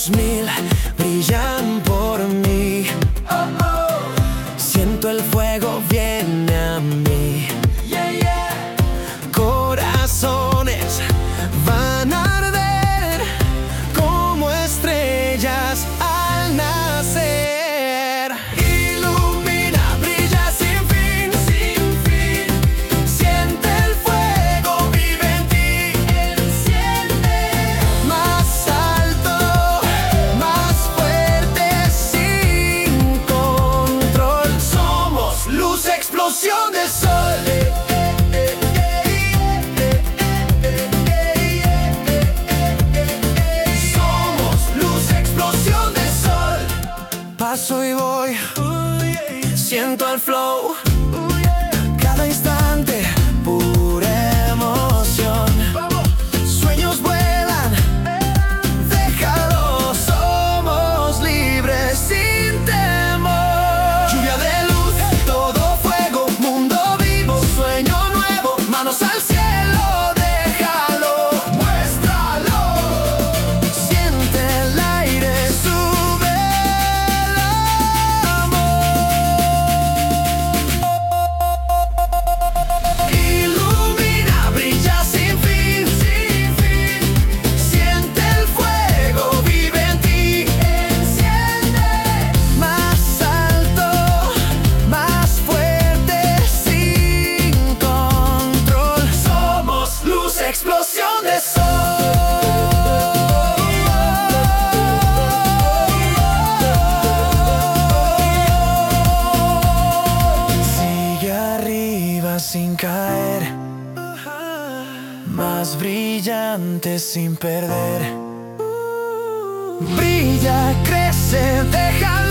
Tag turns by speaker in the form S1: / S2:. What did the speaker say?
S1: mil brillan por mí. Siento el fuego viene a mí. Corazones van a arder como estrellas al nacer. Ilumina, brilla sin fin, sin fin. Siente el fuego, vive en ti. Enciende más alto, más fuerte, sin control. Somos luz, explosión de sol. Paso y voy, siento el flow, cada instante, pura emoción. Sueños vuelan, déjalos, somos libres sin temor. Lluvia de luz, todo fuego, mundo vivo, sueño nuevo, manos al cielo, déjalo, muéstralo. Siente el aire, sube. Explosión de sol. Sigue arriba sin caer, más brillante sin perder. Brilla, crece, deja